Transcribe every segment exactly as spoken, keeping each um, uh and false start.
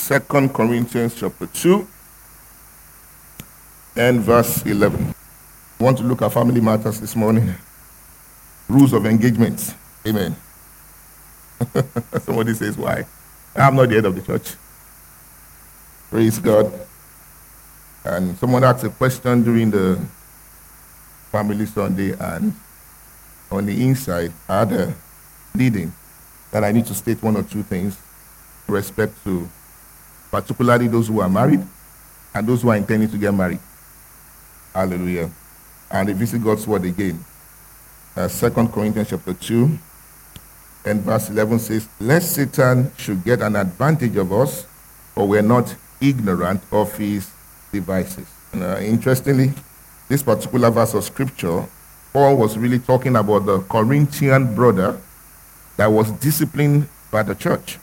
Second Corinthians chapter two and verse eleven. I want to look at family matters this morning. Rules of engagement. Amen. Somebody says, why? I'm not the head of the church. Praise God. And someone asked a question during the family Sunday, and on the inside, I had a leading that I need to state one or two things with respect to particularly those who are married and those who are intending to get married. Hallelujah. And they visit God's word again. Uh, Second Corinthians chapter two and verse eleven says, lest Satan should get an advantage of us, for we're not ignorant of his devices. And, uh, interestingly, this particular verse of scripture, Paul was really talking about the Corinthian brother that was disciplined by the church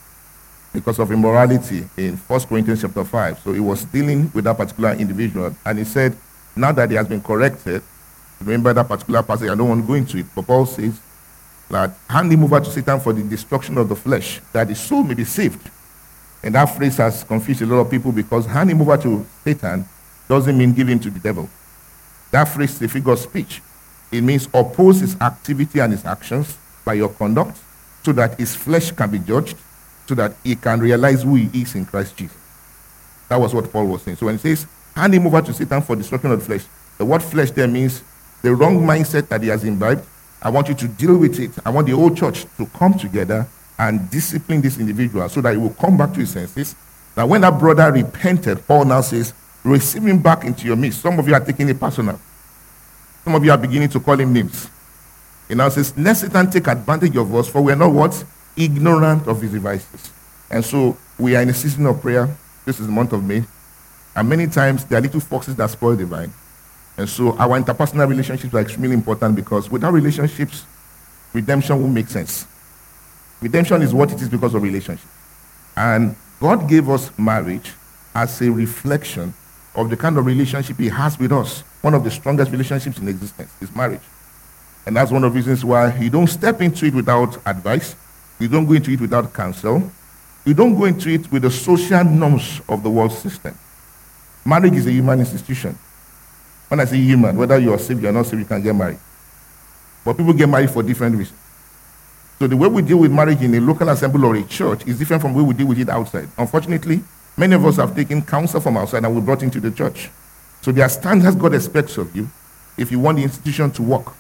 because of immorality in First Corinthians chapter five. So he was dealing with that particular individual, and he said, now that he has been corrected, remember that particular passage, I don't want to go into it, but Paul says that hand him over to Satan for the destruction of the flesh, that his soul may be saved. And that phrase has confused a lot of people, because hand him over to Satan doesn't mean give him to the devil. That phrase is a figure of speech. It means oppose his activity and his actions by your conduct, so that his flesh can be judged, so that he can realize who he is in Christ Jesus. That was what Paul was saying. So when he says, hand him over to Satan for destruction of the flesh, the word flesh there means the wrong mindset that he has imbibed. I want you to deal with it. I want the whole church to come together and discipline this individual so that he will come back to his senses. Now, when that brother repented, Paul now says, receive him back into your midst. Some of you are taking it personal. Some of you are beginning to call him names. He now says, let Satan take advantage of us, for we are not what? Ignorant of his devices. And so we are in a season of prayer. This is the month of May. And many times there are little foxes that spoil the vine. And so our interpersonal relationships are extremely important, because without relationships, redemption won't make sense. Redemption is what it is because of relationship. And God gave us marriage as a reflection of the kind of relationship he has with us. One of the strongest relationships in existence is marriage. And that's one of the reasons why you don't step into it without advice. You don't go into it without counsel. You don't go into it with the social norms of the world system. Marriage is a human institution. When I say human, whether you are saved or not saved, you can get married. But people get married for different reasons. So the way we deal with marriage in a local assembly or a church is different from the way we deal with it outside. Unfortunately, many of us have taken counsel from outside and we brought into the church. So there are standards God expects of you if you want the institution to work.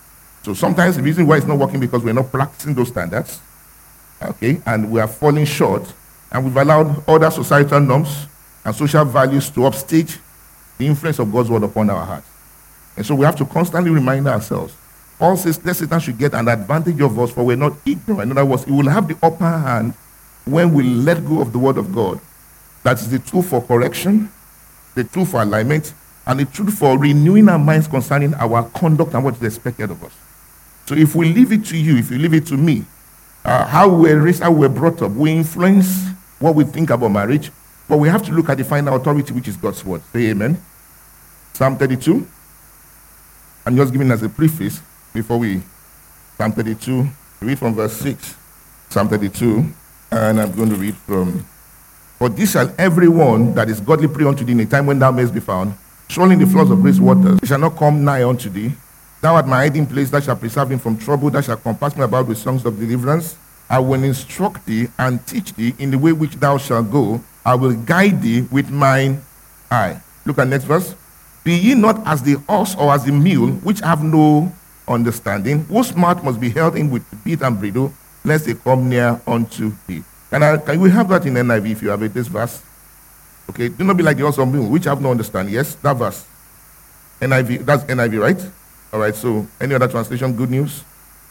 So sometimes the reason why it's not working because we're not practicing those standards, okay, and we are falling short, and we've allowed other societal norms and social values to upstage the influence of God's word upon our hearts. And so we have to constantly remind ourselves. Paul says that Satan should get an advantage of us, for we're not ignorant. In other words, he will have the upper hand when we let go of the word of God. That is the tool for correction, the tool for alignment, and the tool for renewing our minds concerning our conduct and what is expected of us. So if we leave it to you, if you leave it to me, uh, how we're raised, how we're brought up, we influence what we think about marriage, but we have to look at the final authority, which is God's word. Say amen. Psalm thirty-two. I'm just giving as a preface before we, Psalm thirty-two, read from verse six. Psalm thirty-two, and I'm going to read from, for this shall everyone that is godly pray unto thee in a time when thou mayest be found. Surely in the floods of great waters, they shall not come nigh unto thee. Thou art my hiding place, that shall preserve him from trouble, that shall compass me about with songs of deliverance. I will instruct thee and teach thee in the way which thou shalt go. I will guide thee with mine eye. Look at next verse. Be ye not as the ox or as the mule, which have no understanding, whose mouth must be held in with bit and bridle, lest they come near unto thee. Can, I, can we have that in N I V if you have it, this verse? Okay, do not be like the ox or mule, which have no understanding. Yes, that verse. N I V, that's N I V, right? All right, so any other translation, good news?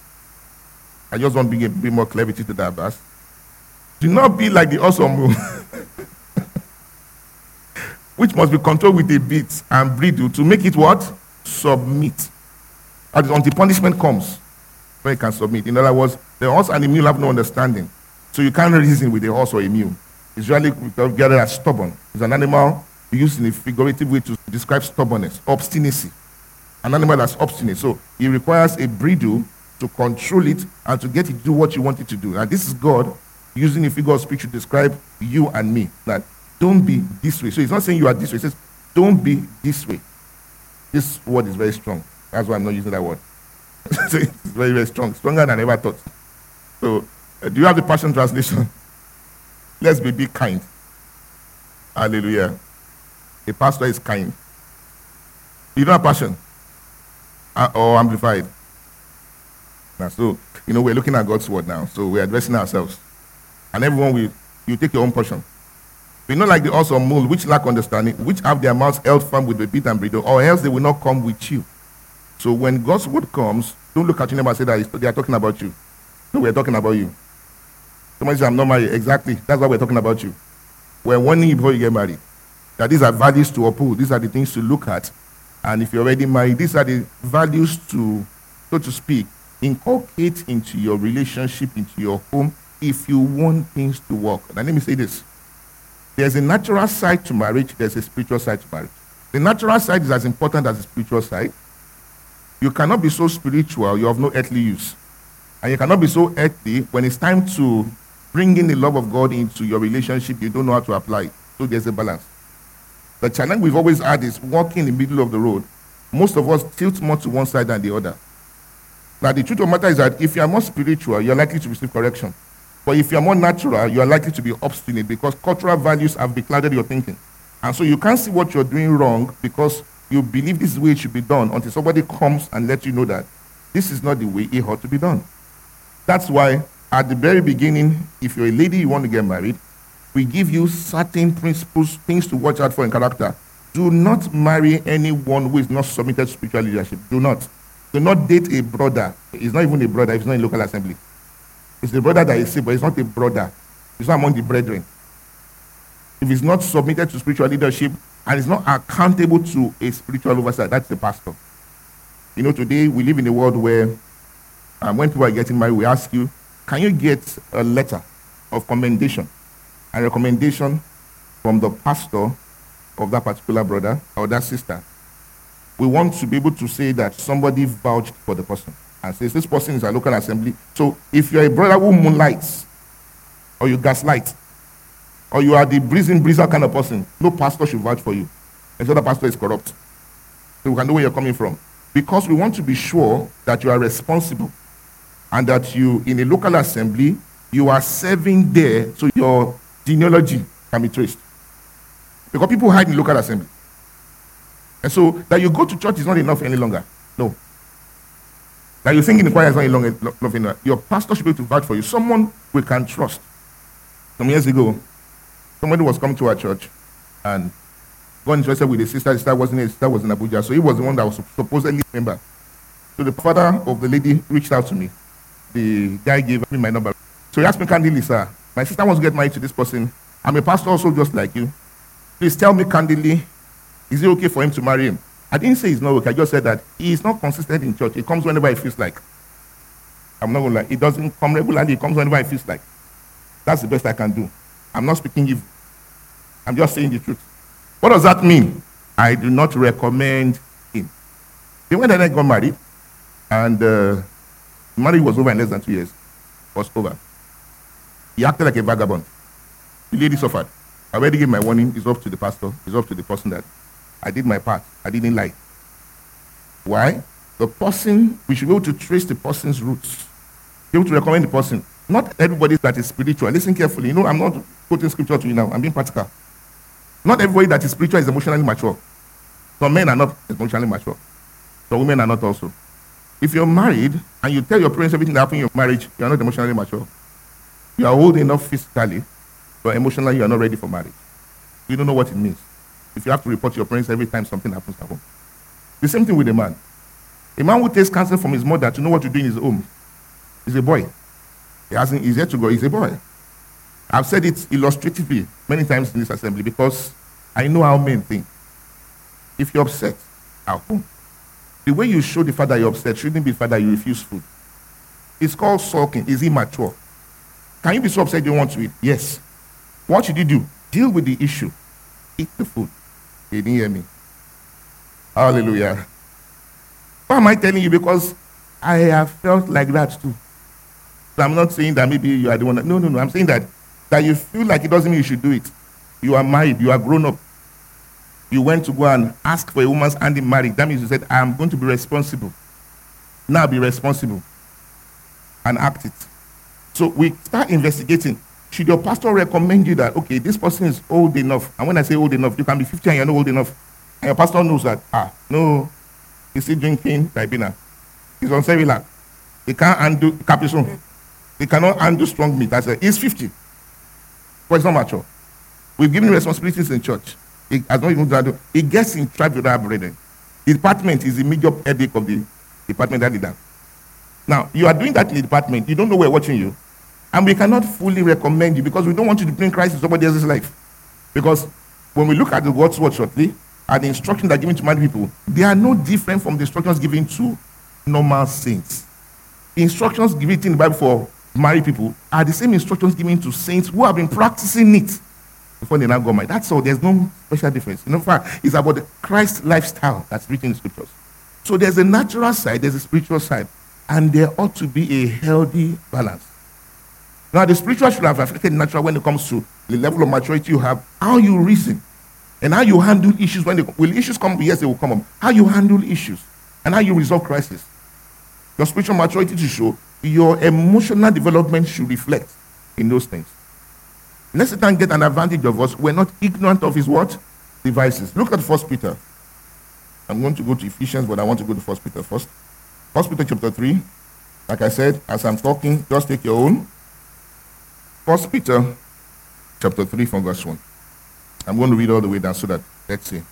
I just want to bring a bit more clarity to that verse. Do not be like the ox or mule, which must be controlled with a bit and bridle to make it what? Submit. That is until punishment comes, when it can submit. In other words, the horse and the mule have no understanding. So you can't reason with a horse or a mule. It's usually gathered as stubborn. It's an animal used in a figurative way to describe stubbornness, obstinacy. An animal that's obstinate. So it requires a bridle to control it and to get it to do what you want it to do. And this is God using a figure of speech to describe you and me. That don't be this way. So it's not saying you are this way. It says don't be this way. This word is very strong. That's why I'm not using that word. So it's very, very strong. Stronger than I ever thought. So uh, do you have the Passion Translation? Let's be be kind. Hallelujah. A pastor is kind. You don't have passion uh, or amplified. Now, so, you know, we're looking at God's word now. So we're addressing ourselves. And everyone will, you take your own portion. Be not like the awesome mule, which lack understanding, which have their mouths held firm with the bit and bridle, or else they will not come with you. So when God's word comes, don't look at your neighbor and say that they are talking about you. No, we're talking about you. Somebody says, I'm not married. Exactly. That's why we're talking about you. We're warning you before you get married. That these are values to uphold. These are the things to look at. And if you're already married, these are the values to, so to speak, inculcate into your relationship, into your home, if you want things to work. Now let me say this. There's a natural side to marriage. There's a spiritual side to marriage. The natural side is as important as the spiritual side. You cannot be so spiritual, you have no earthly use. And you cannot be so earthly when it's time to bring in the love of God into your relationship, you don't know how to apply it. So there's a balance. The challenge we've always had is walking in the middle of the road. Most of us tilt more to one side than the other. Now, the truth of the matter is that if you are more spiritual, you're likely to receive correction. But if you're more natural, you are likely to be obstinate because cultural values have beclouded your thinking. And so you can't see what you're doing wrong because you believe this is the way it should be done until somebody comes and lets you know that this is not the way it ought to be done. That's why at the very beginning, if you're a lady, you want to get married, we give you certain principles, things to watch out for in character. Do not marry anyone who is not submitted to spiritual leadership. Do not. Do not date a brother. He's not even a brother if he's not in local assembly. It's the brother that is saved, but he's not a brother. He's not among the brethren. If he's not submitted to spiritual leadership and is not accountable to a spiritual oversight, that's the pastor. You know, today we live in a world where um, when people are getting married, we ask you, can you get a letter of commendation and recommendation from the pastor of that particular brother or that sister? We want to be able to say that somebody vouched for the person and says this person is a local assembly. So if you're a brother who moonlights or you gaslight or you are the breezing breezer kind of person, no pastor should vouch for you. And so the pastor is corrupt. So we can know where you're coming from. Because we want to be sure that you are responsible and that you, in a local assembly, you are serving there so your genealogy can be traced. Because people hide in local assembly. And so that you go to church is not enough any longer. No. That you sing in the choir is not enough any longer. Your pastor should be able to vouch for you. Someone we can trust. Some years ago, somebody was coming to our church and got interested with a sister. The sister wasn't a sister, was in Abuja. So he was the one that was supposedly a member. So the father of the lady reached out to me. The guy gave me my number. So he asked me candidly, sir, my sister wants to get married to this person. I'm a pastor also just like you. Please tell me candidly, is it okay for him to marry him? I didn't say it's not okay. I just said that he is not consistent in church. He comes whenever he feels like. I'm not going to lie. He doesn't come regularly. He comes whenever he feels like. That's the best I can do. I'm not speaking evil. I'm just saying the truth. What does that mean? I do not recommend him. They went and I got married, and uh, marriage was over in less than two years. It was over. He acted like a vagabond. The lady suffered. I already gave my warning. It's up to the pastor. It's up to the person that I did my part. I didn't lie. Why? The person, we should be able to trace the person's roots. Be able to recommend the person. Not everybody that is spiritual. Listen carefully. You know, I'm not quoting scripture to you now. I'm being practical. Not everybody that is spiritual is emotionally mature. Some men are not emotionally mature. Some women are not also. If you're married and you tell your parents everything that happened in your marriage, you are not emotionally mature. You are old enough physically, but emotionally you are not ready for marriage. You don't know what it means. If you have to report to your parents every time something happens at home. The same thing with a man. A man who takes counsel from his mother to know what to do in his home is a boy. He hasn't, he's yet to go, he's a boy. I've said it illustratively many times in this assembly because I know how men think. If you're upset at home, the way you show the father you're upset shouldn't be the father you refuse food. It's called sulking. It's immature. Can you be so upset you don't want to eat? Yes. What should you do? Deal with the issue. Eat the food. You didn't hear me. Hallelujah. Why am I telling you? Because I have felt like that too. So I'm not saying that maybe you are the one that, no, no, no. I'm saying that, that you feel like it doesn't mean you should do it. You are married, you are grown up. You went to go and ask for a woman's hand in marriage. That means you said, I'm going to be responsible. Now be responsible and act it. So we start investigating. Should your pastor recommend you that, okay, this person is old enough? And when I say old enough, you can be fifty and you're not old enough. And your pastor knows that, ah, no, he's still drinking Ribena. He's on Cerelac. He can't undo Capizone. He cannot undo strong meat. I said, he's fifty. But it's not mature. We've given responsibilities in church. He has not even done it. He gets in trouble with our brethren. The department is the major headache of the department that did that. Now, you are doing that in the department. You don't know we're watching you. And we cannot fully recommend you because we don't want you to bring Christ in somebody else's life. Because when we look at the God's word shortly, and the instructions that are given to married people, they are no different from the instructions given to normal saints. The instructions given in the Bible for married people are the same instructions given to saints who have been practicing it before they now got married. That's all. There's no special difference. In fact, it's about the Christ lifestyle that's written in the scriptures. So there's a natural side, there's a spiritual side, and there ought to be a healthy balance. Now, the spiritual should have affected the natural when it comes to the level of maturity you have, how you reason, and how you handle issues when they will issues come. Yes, they will come up. How you handle issues and how you resolve crisis. Your spiritual maturity to show your emotional development should reflect in those things. Let Satan get an advantage of us. We're not ignorant of his what? Devices. Look at First Peter. I'm going to go to Ephesians, but I want to go to First Peter first. First Peter chapter three. Like I said, as I'm talking, just take your own. First Peter chapter three from verse one. I'm going to read all the way down so that, let's see.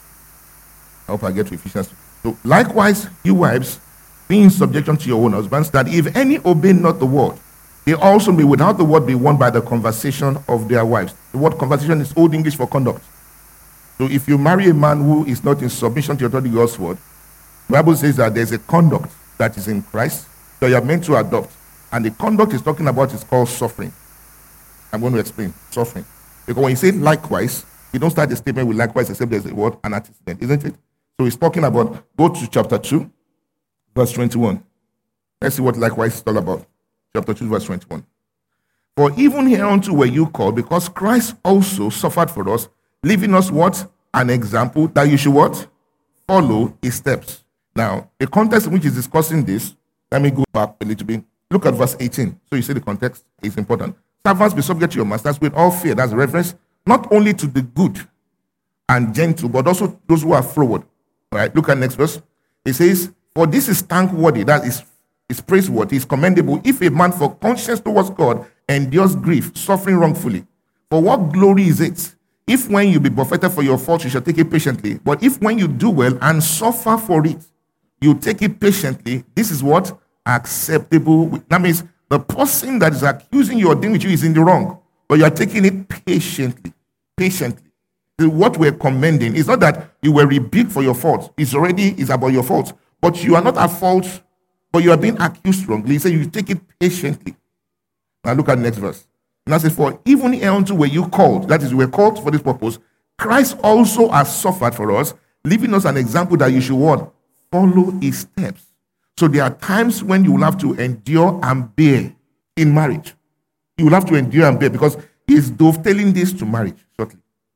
I hope I get to Ephesians. So, likewise, you wives, be in subjection to your own husbands, that if any obey not the word, they also may without the word be won by the conversation of their wives. The word conversation is Old English for conduct. So if you marry a man who is not in submission to your authority God's word, the Bible says that there's a conduct that is in Christ that you are meant to adopt. And the conduct is talking about is called suffering. I'm going to explain suffering. Because when you say likewise, you don't start the statement with likewise except there's a word, an antecedent, isn't it? So he's talking about, go to chapter two, verse twenty-one. Let's see what likewise is all about. Chapter two, verse twenty-one. For even hereunto were you called, because Christ also suffered for us, leaving us what? An example that you should what? Follow his steps. Now, the context in which he's discussing this, let me go back a little bit. Look at verse eighteen. So you see the context is important. Servants, be subject to your masters with all fear. That's a reference not only to the good and gentle, but also those who are froward. All right, look at next verse. It says, for this is thankworthy, that is, is praiseworthy, is commendable, if a man for conscience towards God endures grief, suffering wrongfully. For what glory is it, if when you be buffeted for your fault, you shall take it patiently? But if when you do well and suffer for it, you take it patiently, this is what? Acceptable. That means the person that is accusing you or dealing with you is in the wrong, but you are taking it patiently. Patiently. What we're commending is not that you were rebuked for your fault. It's already is about your fault. But you are not at fault, but you are being accused wrongly. So you take it patiently. Now look at the next verse. Now it says, for even hereunto were you called, that is, you were called for this purpose, Christ also has suffered for us, leaving us an example that you should what? Follow his steps. So there are times when you will have to endure and bear in marriage. You will have to endure and bear because he is dovetailing this to marriage shortly.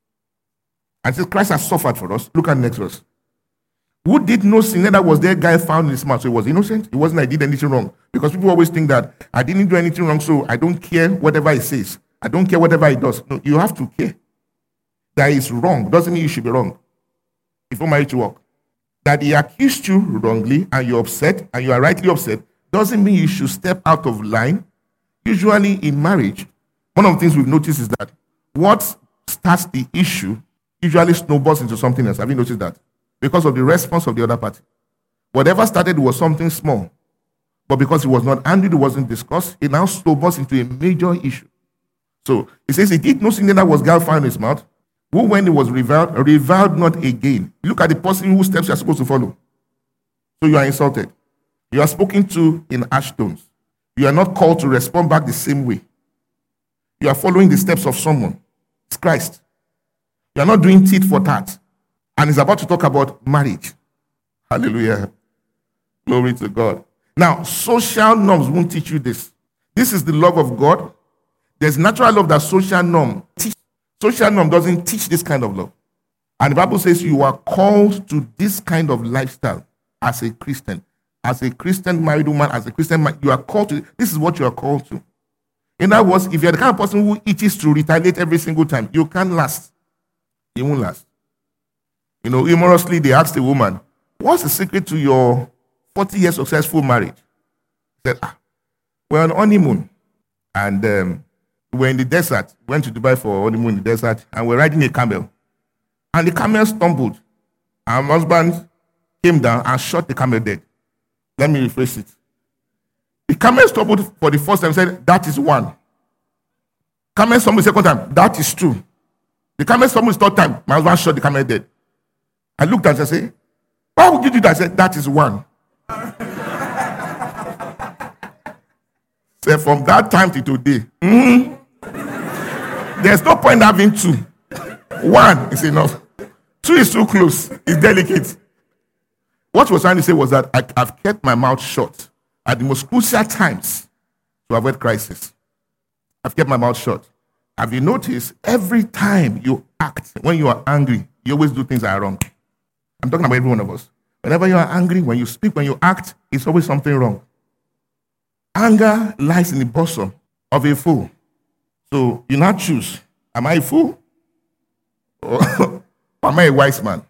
And since Christ has suffered for us, look at the next verse. Who did no sin, neither was there guy found in his mouth. So he was innocent. It wasn't I did anything wrong. Because people always think that I didn't do anything wrong, so I don't care whatever he says. I don't care whatever he does. No, you have to care. That is wrong. Doesn't mean you should be wrong. Before marriage to work. That he accused you wrongly and you're upset and you are rightly upset doesn't mean you should step out of line. Usually in marriage, one of the things we've noticed is that what starts the issue usually snowballs into something else. Have you noticed that? Because of the response of the other party. Whatever started was something small, but because it was not handled, it wasn't discussed, it now snowballs into a major issue. So it says, he did no sin that was gall found in his mouth, who when it was reviled, reviled not again. Look at the person whose steps you are supposed to follow. So you are insulted. You are spoken to in harsh tones. You are not called to respond back the same way. You are following the steps of someone. It's Christ. You are not doing tit for tat. And he's about to talk about marriage. Hallelujah. Glory to God. Now, social norms won't teach you this. This is the love of God. There's natural love that social norm teach. Social norm doesn't teach this kind of love. And the Bible says you are called to this kind of lifestyle as a Christian. As a Christian married woman, as a Christian man, you are called to, this is what you are called to. In other words, if you're the kind of person who itches to retaliate every single time, you can't last. You won't last. You know, humorously, they asked a woman, what's the secret to your forty years successful marriage? She said, ah, we're on honeymoon. And um, we're in the desert. We went to Dubai for honeymoon in the desert, and we're riding a camel. And the camel stumbled. And my husband came down and shot the camel dead. Let me rephrase it. The camel stumbled for the first time and said, that is one. Camel stumbled the second time, that is two. The camel stumbled the third time, my husband shot the camel dead. I looked at her and said, why would you do that? I said, that is one. So from that time to today, mm, there's no point having two. One is enough. Two is too close. It's delicate. What she was trying to say was that I, I've kept my mouth shut at the most crucial times to avoid crisis. I've kept my mouth shut. Have you noticed every time you act, when you are angry, you always do things that are wrong? I'm talking about every one of us. Whenever you are angry, when you speak, when you act, it's always something wrong. Anger lies in the bosom of a fool. So you now choose, am I a fool? Or am I a wise man?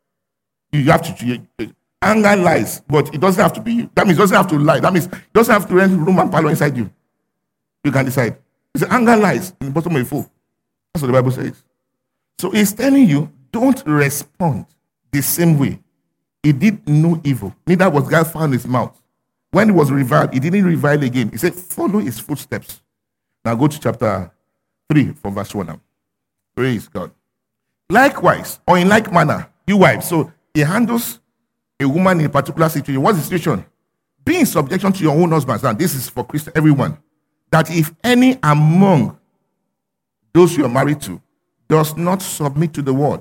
You have to choose. Anger lies, but it doesn't have to be you. That means it doesn't have to lie. That means it doesn't have to rent room and parlor inside you. You can decide. It's anger lies in the bottom of a fool. That's what the Bible says. So it's telling you, don't respond the same way. He did no evil. Neither was God found in his mouth. When he was reviled, he didn't revile again. He said, follow his footsteps. Now go to chapter three from verse one now. Praise God. Likewise, or in like manner, you wives. So he handles a woman in a particular situation. What's the situation? Be in subjection to your own husbands. And this is for Christian, everyone. That if any among those you are married to does not submit to the word,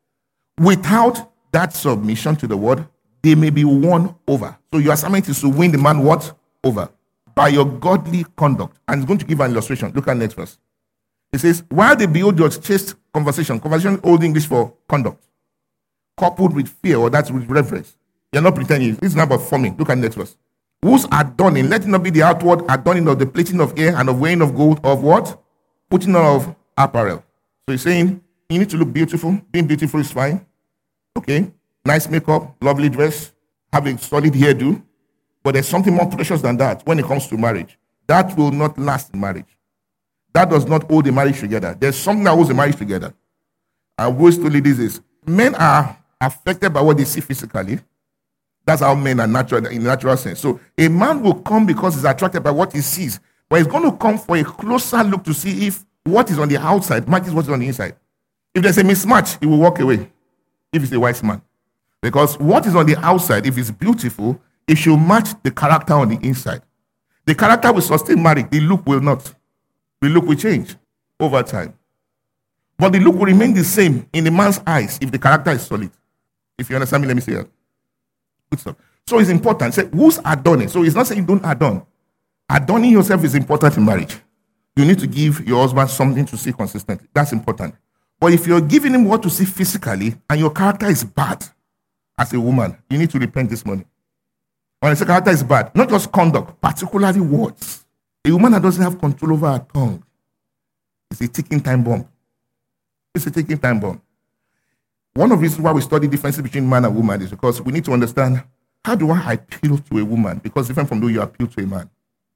without that submission to the word, they may be won over. So your assignment is to win the man what? Over. By your godly conduct. And it's going to give an illustration. Look at the next verse. It says, while they behold your chaste conversation, conversation old English for conduct, coupled with fear, or that's with reverence. You're not pretending. This is not about forming. Look at the next verse. Whose adorning, let it not be the outward adorning of the plating of hair and of weighing of gold, of what? Putting on of apparel. So he's saying, you need to look beautiful. Being beautiful is fine. Okay. Nice makeup, lovely dress, having solid hairdo. But there's something more precious than that when it comes to marriage. That will not last in marriage. That does not hold the marriage together. There's something that holds the marriage together. I always told ladies this. Men are affected by what they see physically. That's how men are natural in the natural sense. So a man will come because he's attracted by what he sees. But he's going to come for a closer look to see if what is on the outside matches what is on the inside. If there's a mismatch, he will walk away. If he's a wise man. Because what is on the outside, if it's beautiful, it should match the character on the inside. The character will sustain marriage. The look will not. The look will change over time. But the look will remain the same in the man's eyes if the character is solid. If you understand me, let me say that. Good stuff. So it's important. Say, who's adorning? So it's not saying you don't adorn. Adorning yourself is important in marriage. You need to give your husband something to see consistently. That's important. But if you're giving him what to see physically and your character is bad as a woman, you need to repent this morning. When I say character is bad, not just conduct, particularly words. A woman that doesn't have control over her tongue is a ticking time bomb. It's a ticking time bomb. One of the reasons why we study differences between man and woman is because we need to understand, how do I appeal to a woman? Because different from the way you appeal to a man.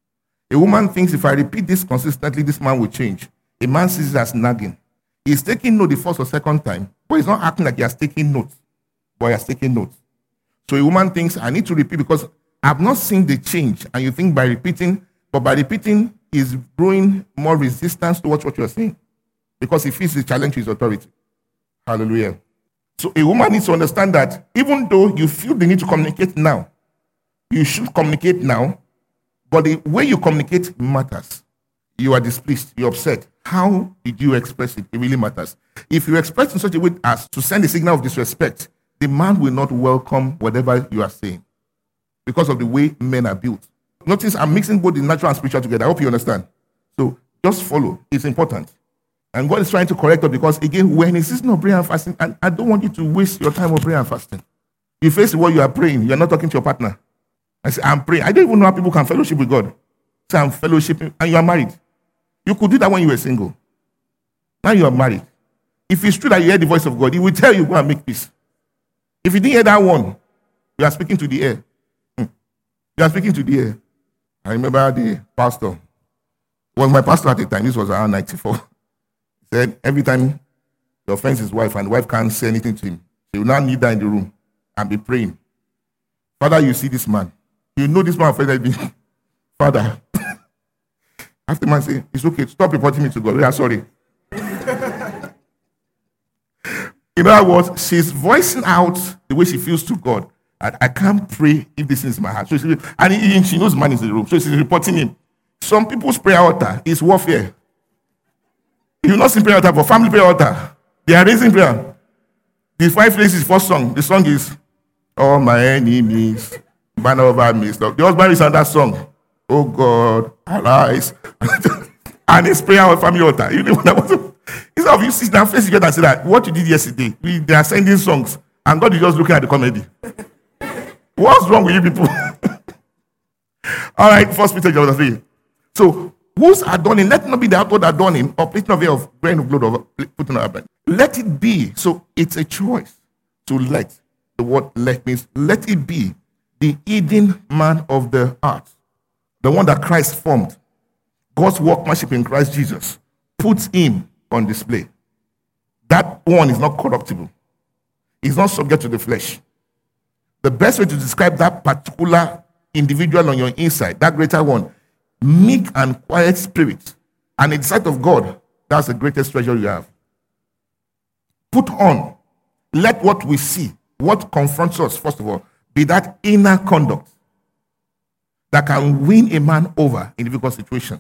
A woman thinks if I repeat this consistently, this man will change. A man sees it as nagging. He's taking note the first or second time, but he's not acting like he has taken notes, but he has taken notes. So a woman thinks, I need to repeat because I've not seen the change. And you think by repeating, but by repeating is growing more resistance towards what you're saying. Because he feels the challenge to his authority. Hallelujah. So a woman needs to understand that even though you feel the need to communicate now, you should communicate now, but the way you communicate matters. You are displeased, you're upset. How did you express it? It really matters. If you express in such a way as to send a signal of disrespect, the man will not welcome whatever you are saying because of the way men are built. Notice I'm mixing both the natural and spiritual together. I hope you understand. So just follow. It's important. And God is trying to correct us because, again, when it's season of prayer and fasting, and I don't want you to waste your time of prayer and fasting. You face what you are praying. You are not talking to your partner. I say, I'm praying. I don't even know how people can fellowship with God. Say, I'm fellowshipping, and you are married. You could do that when you were single. Now you are married. If it's true that you hear the voice of God, He will tell you, go and make peace. If you didn't hear that one, you are speaking to the air. Hmm. You are speaking to the air. I remember the pastor. It was my pastor at the time. This was around ninety-four. He said, every time he offends his wife and the wife can't say anything to him, he will now kneel down in the room and be praying. Father, you see this man. You know this man offended me. Father. After the man say, it's okay, stop reporting me to God. We are sorry. In other words, she's voicing out the way she feels to God. I, I can't pray if this is my heart. So she, and he, she knows man is in the room. So she's reporting him. Some people's prayer altar is warfare. You will not see prayer altar, but family prayer altar. They are raising prayer. The five places first song. The song is, all my enemies, banner over me. The husband is on that song. Oh God, arise. And it's prayer on family altar. You know what I was. Instead of you sit down, face each other and say that what you did yesterday, we, they are sending songs, and God is just looking at the comedy. What's wrong with you people? All right, First Peter chapter three. So, whose adorning, let it not be the outward adorning or plating of hair of grain of blood of putting on our brand. Let it be. So it's a choice to let. The word let means let it be the hidden man of the heart, the one that Christ formed. God's workmanship in Christ Jesus puts him on display. That one is not corruptible. He's not subject to the flesh. The best way to describe that particular individual on your inside, that greater one, meek and quiet spirit, and in the sight of God, that's the greatest treasure you have. Put on. Let what we see, what confronts us, first of all, be that inner conduct that can win a man over in difficult situations,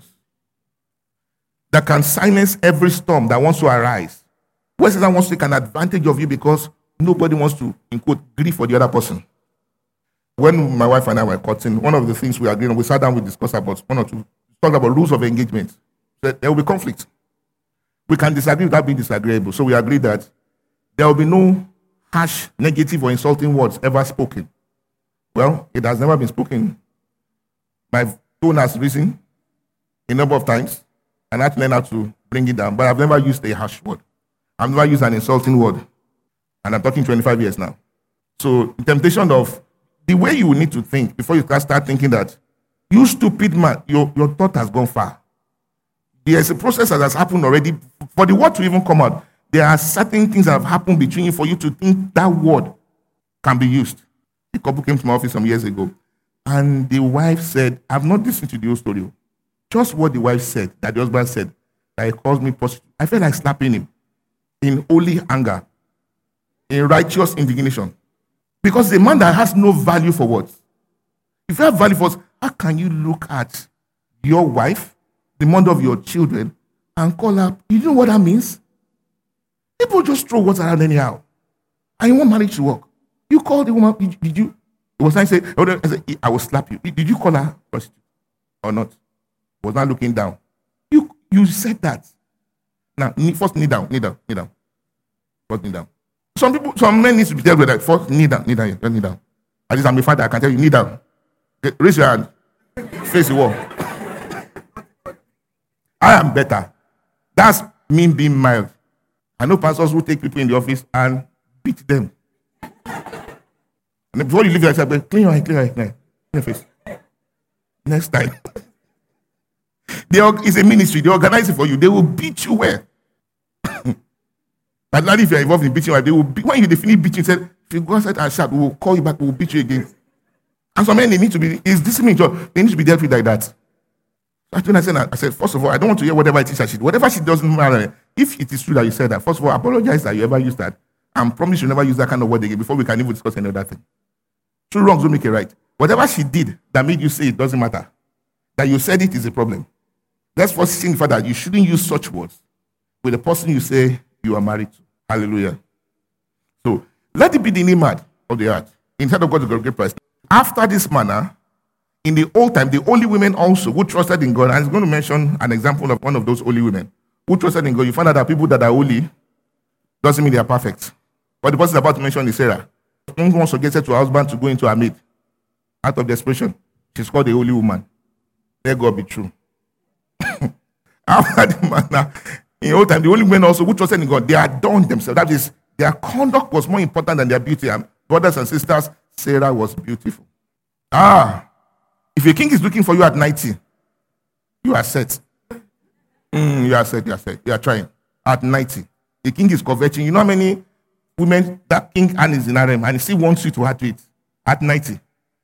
that can silence every storm that wants to arise. Where Satan wants to take an advantage of you because nobody wants to, in quote, grieve for the other person. When my wife and I were courting, one of the things we agreed on, we sat down, we discussed about one or two, talked about rules of engagement. So there will be conflict. We can disagree without being disagreeable. So we agreed that there will be no harsh, negative, or insulting words ever spoken. Well, it has never been spoken. My tone has risen a number of times, and I had to learn how to bring it down. But I've never used a harsh word. I've never used an insulting word. And I'm talking twenty-five years now. So the temptation of the way you need to think before you start thinking that, you stupid man, your, your thought has gone far. There's a process that has happened already. For the word to even come out, there are certain things that have happened between you for you to think that word can be used. A couple came to my office some years ago, and the wife said, I've not listened to the whole story. Just what the wife said, that the husband said, that it caused me prostitute. I felt like slapping him in holy anger, in righteous indignation. Because the man that has no value for words. If you have value for words, how can you look at your wife, the mother of your children, and call her? You know what that means? People just throw words around anyhow. And you want marriage to work. You call the woman, did, did you? It was like, I said, I said, I will slap you. Did you call her prostitute or not? Was not looking down. You you said that. Now, first kneel down, kneel down, kneel down. First kneel down. Some people, some men need to be told with that. First kneel down, kneel down, kneel down. At least I'm a father, I can tell you, kneel down. Okay, raise your hand. Face the wall. I am better. That's me being mild. I know pastors who take people in the office and beat them. And before you leave, I say, clean your eye, clean your eye, clean your face. Next time. They are, it's a ministry. They organize it for you. They will beat you well. But not if you're involved in beating, they will beat, when you finish beating, say, if you go outside and shout, we will call you back, we will beat you again. And some men, they need to be, it's discipline job. They need to be dealt with like that. That's when I said, I said, first of all, I don't want to hear whatever it is that she did. Whatever she doesn't matter. If it is true that you said that, first of all, apologize that you ever used that. And promise you'll never use that kind of word again before we can even discuss any other thing. Two wrongs don't make it right. Whatever she did that made you say it doesn't matter. That you said it is a problem. Let's first signify that you shouldn't use such words with the person you say you are married to. Hallelujah. So, let it be the image of the heart. Instead of God to great price. After this manner, in the old time, the holy women also who trusted in God, and I'm going to mention an example of one of those holy women who trusted in God. You find out that people that are holy doesn't mean they are perfect. But the person about to mention is Sarah. One wants to get her to her husband to go into her maid out of desperation. She's called a holy woman. Let God be true. After the manner, in old time, the holy women also who trusted in God, they adorned themselves. That is, their conduct was more important than their beauty. And brothers and sisters, Sarah was beautiful. Ah, if a king is looking for you at ninety, you are set. Mm, you are set, you are set. You are trying. At ninety. The king is coveting. You know how many women that king Anne is in harem and he still wants you to add to it at ninety.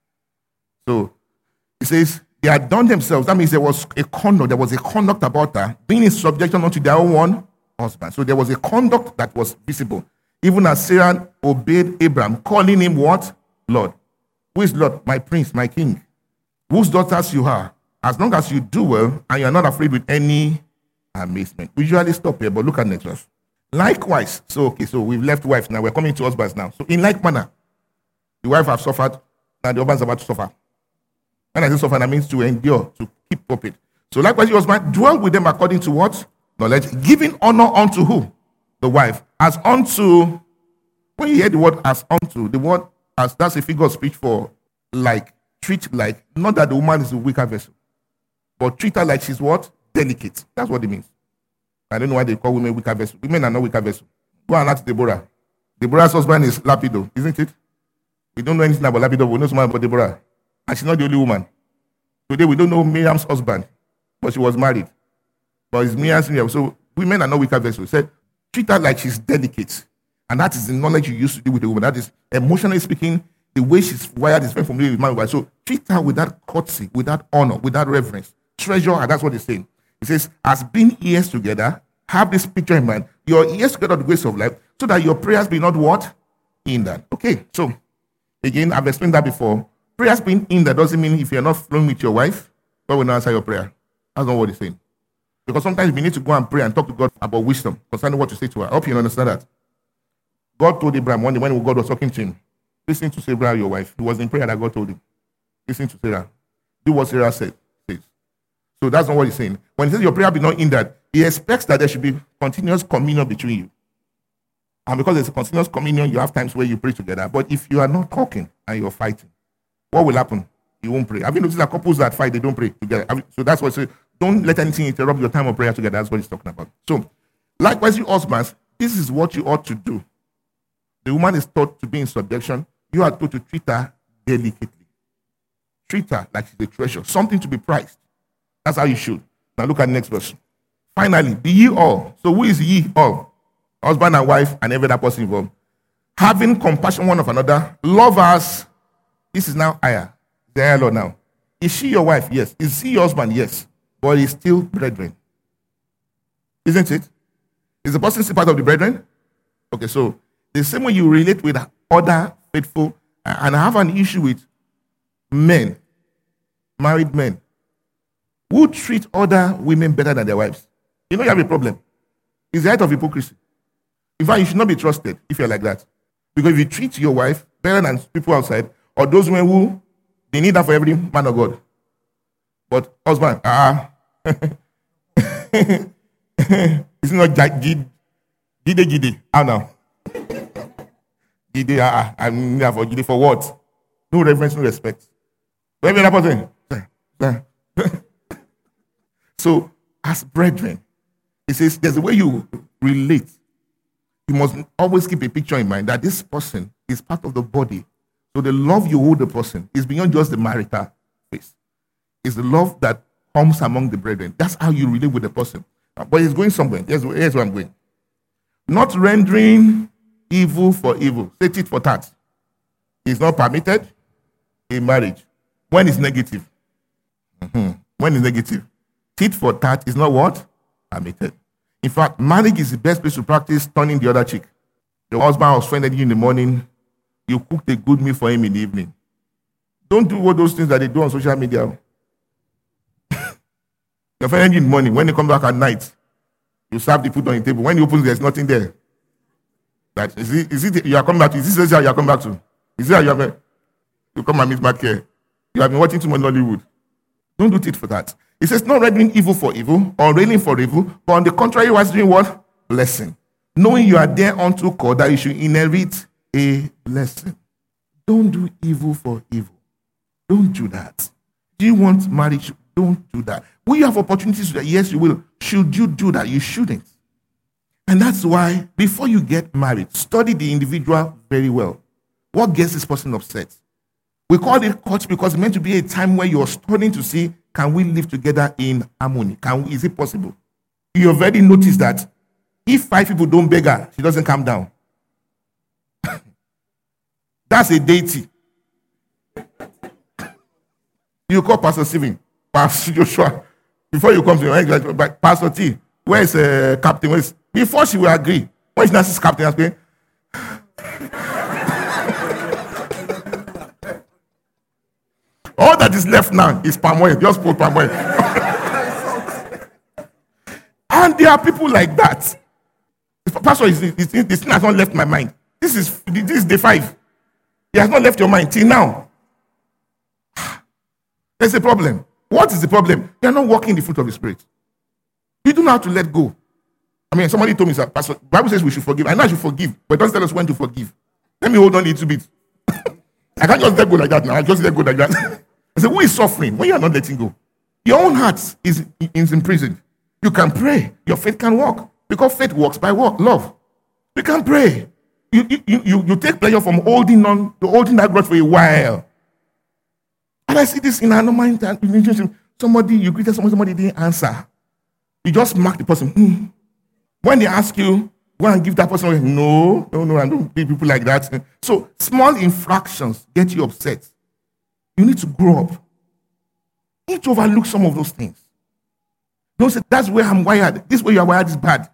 So, he says, they had done themselves. That means there was a conduct. There was a conduct about her being in subjection unto their own one husband. So there was a conduct that was visible. Even as Sarah obeyed Abraham, calling him what? Lord. Who is Lord? My prince, my king. Whose daughters you are. As long as you do well and you are not afraid with any amazement. We usually stop here, but look at next verse. Likewise. So, okay, so we've left wives now. We're coming to husbands now. So in like manner, the wife have suffered, now the husband's about to suffer. When I say suffer, that means to endure, to keep up it. So likewise, your husband, dwell with them according to what? Knowledge. Giving honor unto who? The wife. As unto, when you hear the word as unto, the word as, that's a figure of speech for like, treat like, not that the woman is a weaker vessel, but treat her like she's what? Delicate. That's what it means. I don't know why they call women weaker vessel. Women are not weaker vessel. Go and ask Deborah. Deborah's husband is Lapido, isn't it? We don't know anything about Lapido, but we know something about Deborah. And she's not the only woman. Today we don't know Miriam's husband, but she was married. But it's Miriam's Miriam. So women are not weaker vessels. Said, treat her like she's delicate. And that is the knowledge you used to do with a woman. That is, emotionally speaking, the way she's wired is very familiar with man. So treat her with that courtesy, with that honor, with that reverence. Treasure her. That's what he's saying. He says, as being ears together, have this picture in mind. Your ears together the grace of life, so that your prayers be not what? In that. Okay, so again, I've explained that before. Prayers being in that doesn't mean if you're not flowing with your wife, God will not answer your prayer. That's not what he's saying. Because sometimes we need to go and pray and talk to God about wisdom concerning what to say to her. I hope you understand that. God told Abraham one day when God was talking to him, listen to Sarah, your wife. It was in prayer that God told him. Listen to Sarah. Do what Sarah said. Says. So that's not what he's saying. When he says your prayer be not in that, he expects that there should be continuous communion between you. And because there's a continuous communion, you have times where you pray together. But if you are not talking and you're fighting, what will happen? You won't pray. Have you noticed that couples that fight, they don't pray together? So that's what it says. Don't let anything interrupt your time of prayer together. That's what he's talking about. So, likewise, you husbands, this is what you ought to do. The woman is taught to be in subjection. You are taught to treat her delicately. Treat her like she's a treasure, something to be prized. That's how you should. Now look at the next verse. Finally, be ye all. So who is ye all? Husband and wife and every other person involved. Having compassion one of another, lovers. This is now higher. The higher law now. Is she your wife? Yes. Is he your husband? Yes. But he's still brethren. Isn't it? Is the person still part of the brethren? Okay, so the same way you relate with other faithful, and I have an issue with men, married men, who treat other women better than their wives. You know you have a problem. It's the height of hypocrisy. In fact, you should not be trusted if you're like that. Because if you treat your wife better than people outside, or those women who, they need that for every man of God. But husband, ah, uh, it's not Gide, Gide, Gide. How now? Gide, ah, I'm here for Gide for what? No reverence, no respect. Every other person. So, as brethren, it says there's a way you relate. You must always keep a picture in mind that this person is part of the body. So the love you owe the person is beyond just the marital phase. It's the love that comes among the brethren. That's how you relate with the person. But it's going somewhere. Here's, here's where I'm going. Not rendering evil for evil. Say tit for tat. It's not permitted in marriage. When it's negative. Mm-hmm. When it's negative. Tit for tat is not what? Permitted. In fact, marriage is the best place to practice turning the other cheek. Your husband was offended you in the morning. You cooked a good meal for him in the evening. Don't do all those things that they do on social media. You're offended you in the morning. When you come back at night, you serve the food on the table. When you open, there's nothing there. That is it, is it you are coming back to? Is this how you are coming back to? Is it how you are? You come and meet back here. You have been watching too much Hollywood. Don't do it for that. It says, not rendering evil for evil or railing for evil, but on the contrary, was doing what? Blessing. Knowing you are there unto God, that you should inherit a blessing. Don't do evil for evil. Don't do that. Do you want marriage? Don't do that. Will you have opportunities to do that? Yes, you will. Should you do that? You shouldn't. And that's why, before you get married, study the individual very well. What gets this person upset? We call it court because it's meant to be a time where you're studying to see, can we live together in harmony? Can we, is it possible? You have already noticed that if five people don't beg her, she doesn't calm down. That's a deity. You call Pastor Stephen, Pastor Joshua, before you come to your like, Pastor T, where is uh, Captain? Where is, before she will agree, when she asks Captain, asking, all that is left now is palm oil. Just put palm oil. And there are people like that. Pastor, this thing has not left my mind. This is this is day five. It has not left your mind till now. There's a problem. What is the problem? You are not walking the fruit of the Spirit. You don't know how to let go. I mean, somebody told me, sir, Pastor, the Bible says we should forgive. I know I should forgive, but it doesn't tell us when to forgive. Let me hold on a little bit. I can't just let go like that now. I just let go like that. I said, who is suffering when you are not letting go? Your own heart is, is imprisoned. You can pray. Your faith can walk. Because faith works by what? Love. You can pray. You, you, you, you take pleasure from holding on to holding that grudge for a while. And I see this in our normal relationship. Somebody, you greeted somebody, somebody didn't answer. You just mark the person. Hmm. When they ask you, go and give that person, no, no, no, I don't be people like that. So small infractions get you upset. You need to grow up. You need to overlook some of those things. Don't say, that's where I'm wired. This way you are wired is bad.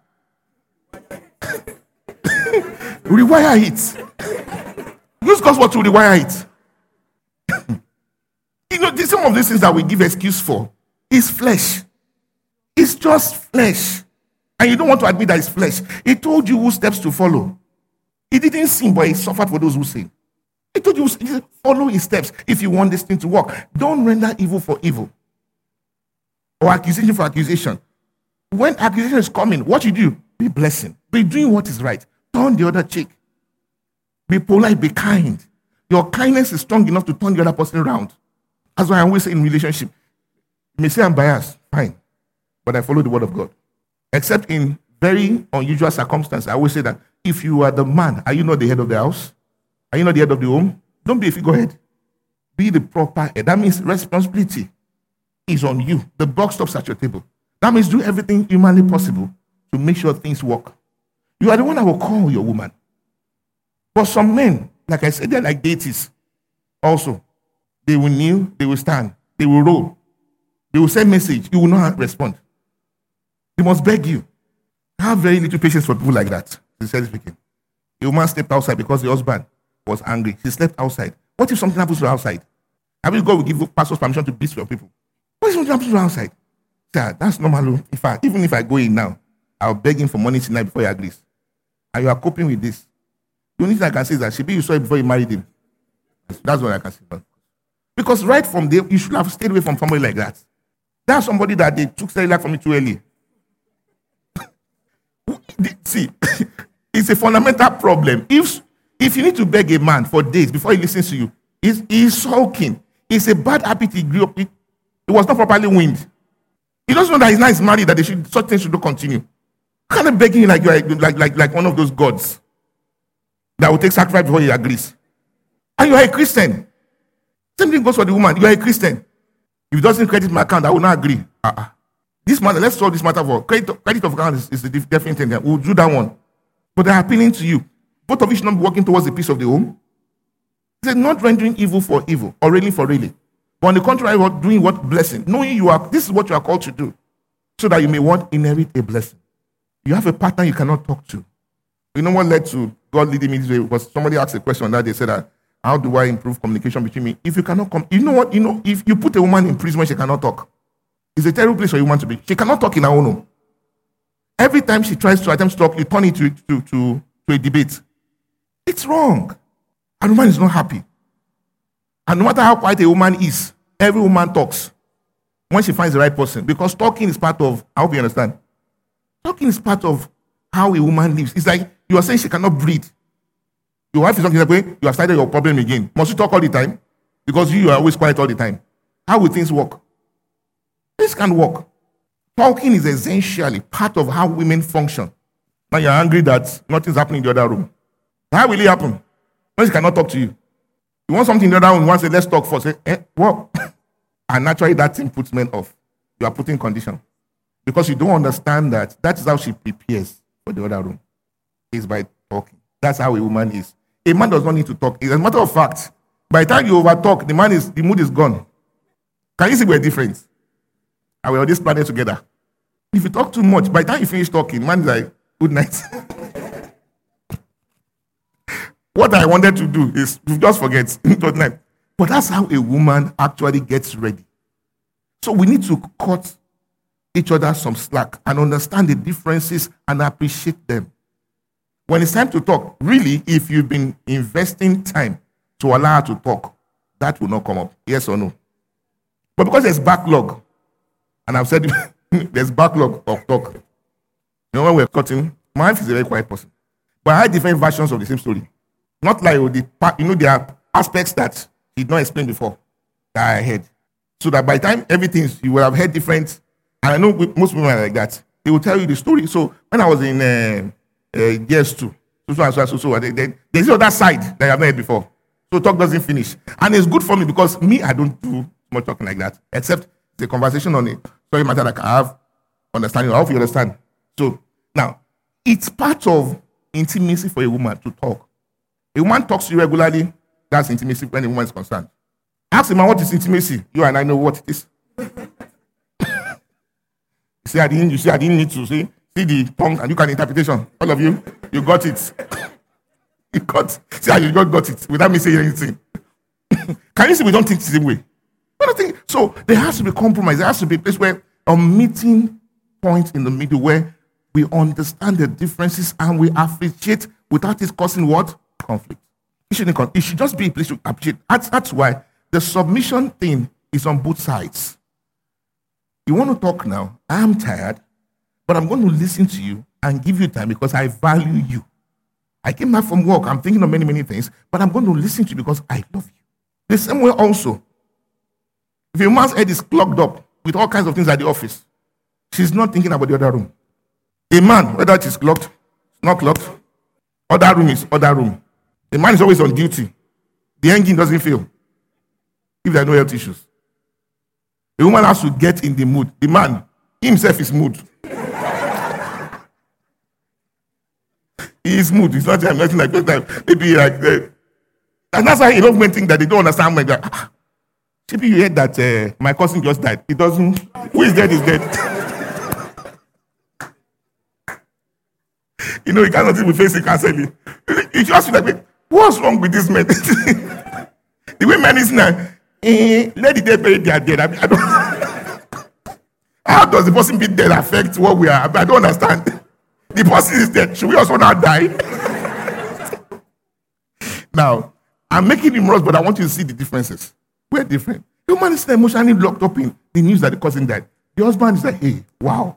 Rewire it. Use God's word to rewire it. You know, some of these things that we give excuse for is flesh. It's just flesh. And you don't want to admit that it's flesh. He told you whose steps to follow. He didn't sin, but he suffered for those who sin. He told you, follow his steps if you want this thing to work. Don't render evil for evil. Or accusation for accusation. When accusation is coming, what you do? Be blessing. Be doing what is right. Turn the other cheek. Be polite, be kind. Your kindness is strong enough to turn the other person around. That's why I always say in relationship, you may say I'm biased, fine. But I follow the word of God. Except in very unusual circumstances, I always say that if you are the man, are you not the head of the house? Are you not the head of the home? Don't be a figurehead. Be the proper head. That means responsibility is on you. The buck stops at your table. That means do everything humanly possible to make sure things work. You are the one that will call your woman. But some men, like I said, they're like deities. Also, they will kneel, they will stand, they will roll, they will send message, you will not respond. They must beg you. I have very little patience for people like that, sincerely speaking. A woman stepped outside because the husband was angry. She slept outside. What if something happens to her outside? I mean, God will give pastors permission to beat your people. What if something happens to her outside? Sir, that's normal. In fact, even if I go in now, I'll beg him for money tonight before he agrees. And you are coping with this. The only thing I can say is that Shebi, you saw it before you married him. That's what I can say. Because right from there, you should have stayed away from somebody like that. That's somebody that they took cellular from me too early. See, it's a fundamental problem. If if you need to beg a man for days before he listens to you, he's, he's sulking. It's a bad habit he grew up with. It was not properly weaned. He doesn't know that he's not his married, that they should, such things should not continue. Kind of begging you like you're like, like, like one of those gods that will take sacrifice before he agrees. And you are a Christian. Same thing goes for the woman. You are a Christian. If he doesn't credit my account, I will not agree. Uh-uh. This matter, let's solve this matter for credit, credit of account is, is the definite thing. We'll do that one. But they're appealing to you. Both of you should not be working towards the peace of the home. He said, not rendering evil for evil, or really for really. But on the contrary, doing what blessing. Knowing you are, this is what you are called to do. So that you may want inherit a blessing. You have a partner you cannot talk to. You know what led to God leading me this way? Was somebody asked a question that they said that, how do I improve communication between me? If you cannot come, you know what, you know, if you put a woman in prison when she cannot talk, it's a terrible place for a woman to be. She cannot talk in her own home. Every time she tries to attempt to talk, you turn it to, to, to, to a debate. It's wrong. And the woman is not happy. And no matter how quiet a woman is, every woman talks when she finds the right person, because talking is part of, I hope you understand. Talking is part of how a woman lives. It's like you are saying she cannot breathe. Your wife is talking that way, you have started your problem again. Must you talk all the time? Because you are always quiet all the time. How will things work? This can work. Talking is essentially part of how women function. Now you're angry that nothing's happening in the other room. How will it happen? When she cannot talk to you. You want something in the other room, you want to say, let's talk first. Say, eh, what? And naturally that thing puts men off. You are putting condition. Because you don't understand that that is how she prepares for the other room. It's by talking. That's how a woman is. A man does not need to talk. As a matter of fact, by the time you overtalk, the man is the mood is gone. Can you see we're different? And we're on this planet together. If you talk too much, by the time you finish talking, man is like, good night. What I wanted to do is to just forget. Good night. But that's how a woman actually gets ready. So we need to cut each other some slack and understand the differences and appreciate them. When it's time to talk, really, if you've been investing time to allow her to talk, that will not come up. Yes or no? But because there's backlog, and I've said there's backlog of talk. You know, when we're cutting, my wife is a very quiet person. But I had different versions of the same story. Not like the, you know, there are aspects that he did not explain before that I heard. So that by the time everything, you will have heard different. And I know most women are like that. They will tell you the story. So when I was in uh, uh, years two, so so and so, so, so they, they, there's the other side that I have not heard before. So talk doesn't finish. And it's good for me because me, I don't do much talking like that. Except the conversation on it. Sorry, matter that I have understanding. I hope you understand. So now, it's part of intimacy for a woman to talk. A woman talks to you regularly, that's intimacy when a woman is concerned. Ask a man what is intimacy. You and I know what it is. You see, I didn't, you see, I didn't need to see, see the tongue and you can interpretation. All of you, you got it. You got see how you got, got it without me saying anything. Can you see we don't think the same way? We don't think, so there has to be compromise. There has to be a place where a meeting point in the middle where we understand the differences and we appreciate without it causing what? Conflict. It shouldn't. It should just be a place to appreciate. That's, that's why the submission thing is on both sides. You want to talk now? I am tired, but I'm going to listen to you and give you time because I value you. I came back from work. I'm thinking of many, many things, but I'm going to listen to you because I love you. The same way also, if a man's head is clogged up with all kinds of things at the office, she's not thinking about the other room. A man, whether it is clogged, not clogged, other room is other room. The man is always on duty. The engine doesn't fail if there are no health issues. The woman has to get in the mood. The man himself is mood. He is mood. It's not nothing like that. Maybe like that. And that's why a lot of men think that they don't understand when they're ah, maybe you heard that uh, my cousin just died. It doesn't. Who is dead is dead. You know, you cannot even face it counseling. You just feel like, what's wrong with this man? The way men is now, eh, let the dead bury their dead. I, mean, I don't. How does the person be dead affect what we are? I don't understand. The person is dead. Should we also not die? Now, I'm making him rush, but I want you to see the differences. We're different. The woman is emotionally locked up in the news that the cousin died. The husband is like, hey, wow.